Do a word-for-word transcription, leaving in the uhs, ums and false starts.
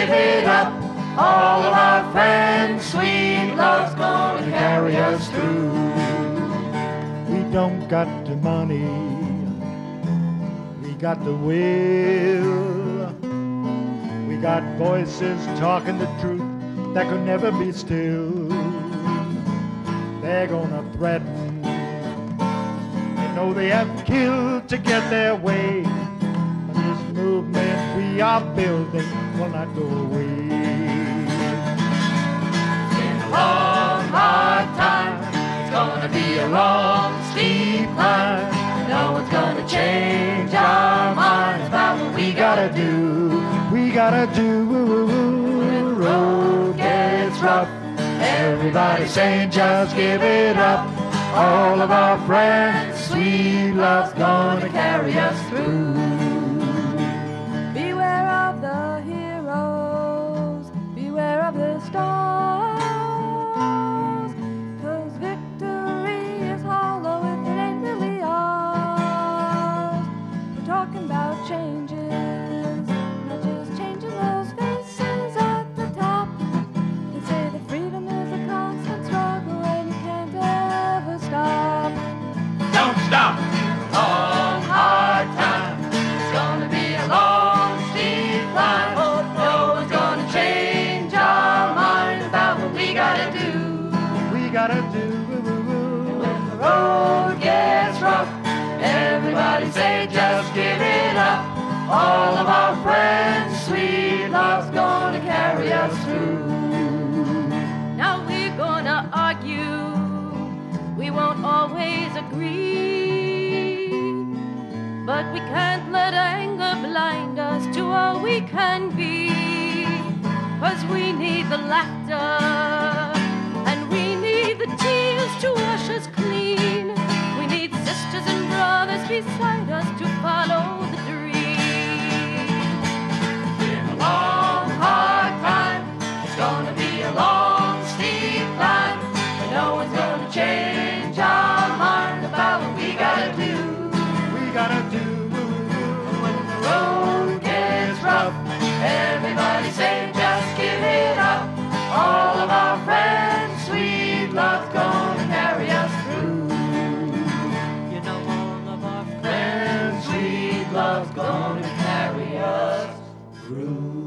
give it up. All of our friends, sweet love's gonna carry us through. We don't got the money, we got the will. We got voices talking the truth that could never be still. They're gonna threaten, they know they have killed to get their way. But this movement we are building will not go away. Long, hard time. It's gonna be a long, steep climb. No one's gonna change our minds about what we gotta do. We gotta do. When the road gets rough, everybody's saying just give it up. All of our friends, sweet love's gonna carry us through. Beware of the heroes, beware of the stars. Talking about changes, not just changing those faces at the top. They say that freedom is a constant struggle and you can't ever stop. Don't stop! Long, hard time. It's gonna be a long, steep climb. No one's gonna change our mind about what we gotta do. We gotta do. When the road gets rough, everybody say just give it up. All of our friends, sweet love's gonna carry us through. Now we're gonna argue, we won't always agree, but we can't let anger blind us to all we can be. 'Cause we need the laughter and we need the tears to wash us clean. We need sisters and brothers beside us to follow the dream. Been a long, hard time. It's gonna be a long, steep climb. But no one's gonna change our mind about what we gotta do. We gotta do. When the road gets rough, everybody say just give it up. All of our friends, sweet love's gonna carry us through. You know all of our friends, sweet love's gonna carry us through.